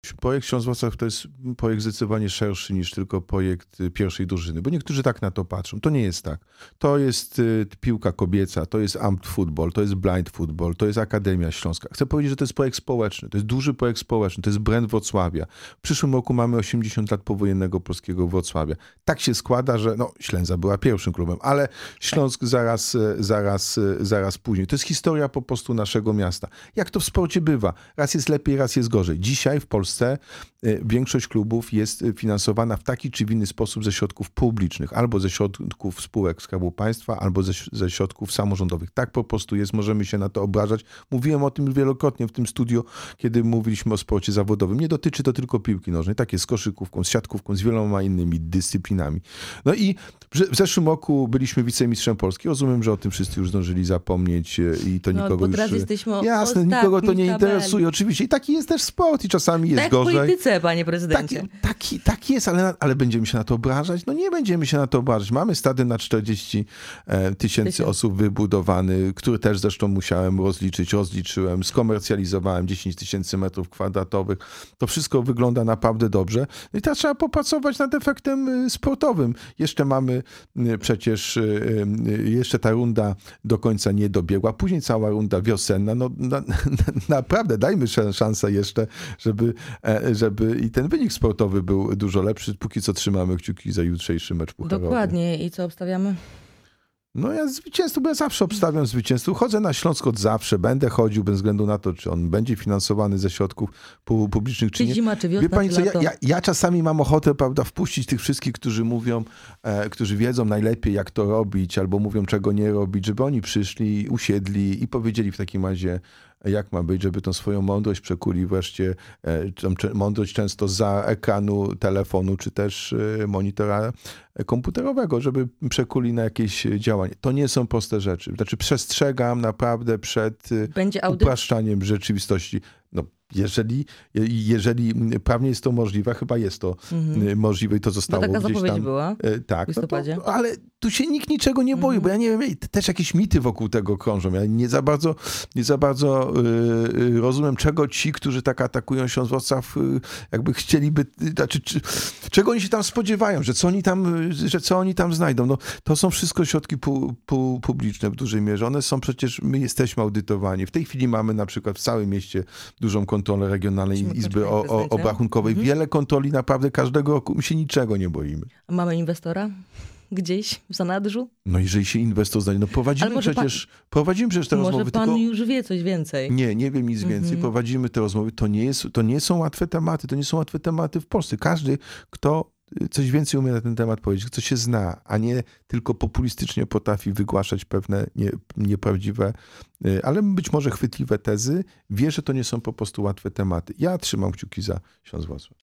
Projekt Śląsk Wrocław to jest projekt zdecydowanie szerszy niż tylko projekt pierwszej drużyny, bo niektórzy tak na to patrzą. To nie jest tak. To jest piłka kobieca, to jest Amt Football, to jest Blind Football, to jest Akademia Śląska. Chcę powiedzieć, że to jest projekt społeczny, to jest duży projekt społeczny, to jest brand Wrocławia. W przyszłym roku mamy 80 lat powojennego polskiego Wrocławia. Tak się składa, że Ślęza była pierwszym klubem, ale Śląsk zaraz później. To jest historia po prostu naszego miasta. Jak to w sporcie bywa. Raz jest lepiej, raz jest gorzej. Dzisiaj w Polsce większość klubów jest finansowana w taki czy w inny sposób ze środków publicznych, albo ze środków spółek Skarbu Państwa, albo ze środków samorządowych. Tak po prostu jest, możemy się na to obrażać. Mówiłem o tym wielokrotnie w tym studiu, kiedy mówiliśmy o sporcie zawodowym. Nie dotyczy to tylko piłki nożnej, tak jest z koszykówką, z siatkówką, z wieloma innymi dyscyplinami. No i w zeszłym roku byliśmy wicemistrzem Polski. Rozumiem, że o tym wszyscy już zdążyli zapomnieć i to nikogo już... Teraz jesteśmy jasne, nikogo to nie interesuje. Oczywiście i taki jest też sport i czasami jest tak gorzej. Tak w polityce, panie prezydencie. Tak jest, ale będziemy się na to obrażać? No nie będziemy się na to obrażać. Mamy stadion na 40 tysięcy osób wybudowany, który też zresztą musiałem rozliczyłem, skomercjalizowałem 10 tysięcy metrów kwadratowych. To wszystko wygląda naprawdę dobrze. I teraz trzeba popracować nad efektem sportowym. Jeszcze mamy przecież, jeszcze ta runda do końca nie dobiegła. Później cała runda wiosenna. Naprawdę dajmy szansę jeszcze, żeby i ten wynik sportowy był dużo lepszy. Póki co trzymamy kciuki za jutrzejszy mecz pucharowy. Dokładnie. I co obstawiamy? No ja zwycięstwo, bo ja zawsze obstawiam zwycięstwo. Chodzę na Śląsk od zawsze, będę chodził bez względu na to, czy on będzie finansowany ze środków publicznych, czy nie. Zima, czy wiosna, Wie pani czy co, lato? ja czasami mam ochotę, prawda, wpuścić tych wszystkich, którzy mówią, którzy wiedzą najlepiej, jak to robić, albo mówią, czego nie robić, żeby oni przyszli, usiedli i powiedzieli w takim razie, jak ma być, żeby tą swoją mądrość przekuli wreszcie, tą mądrość często za ekranu telefonu, czy też monitora komputerowego, żeby przekuli na jakieś działanie. To nie są proste rzeczy. Znaczy przestrzegam naprawdę przed upraszczaniem rzeczywistości. No, jeżeli prawnie jest to możliwe, chyba jest to możliwe i to zostało taka gdzieś zapowiedź tam. była Tak, w listopadzie. ale tu się nikt niczego nie boi, bo ja nie wiem, też jakieś mity wokół tego krążą. Ja nie za bardzo rozumiem, czego ci, którzy tak atakują Śląsk Wrocław, jakby chcieliby, czego oni się tam spodziewają, że co oni tam znajdą. No, to są wszystko środki publiczne w dużej mierze. One są przecież, my jesteśmy audytowani. W tej chwili mamy na przykład w całym mieście dużą kontrolę Regionalnej Izby Obrachunkowej. Wiele kontroli naprawdę każdego roku. My się niczego nie boimy. A mamy inwestora? Gdzieś w zanadrzu? No jeżeli się inwestor znajdzie, prowadzimy przecież te rozmowy. Może pan już wie coś więcej. Nie wiem nic więcej. Prowadzimy te rozmowy. To nie są łatwe tematy. To nie są łatwe tematy w Polsce. Każdy, kto coś więcej umie na ten temat powiedzieć, kto się zna, a nie tylko populistycznie potrafi wygłaszać pewne nieprawdziwe, ale być może chwytliwe tezy, wie, że to nie są po prostu łatwe tematy. Ja trzymam kciuki za Śląsk Wrocław.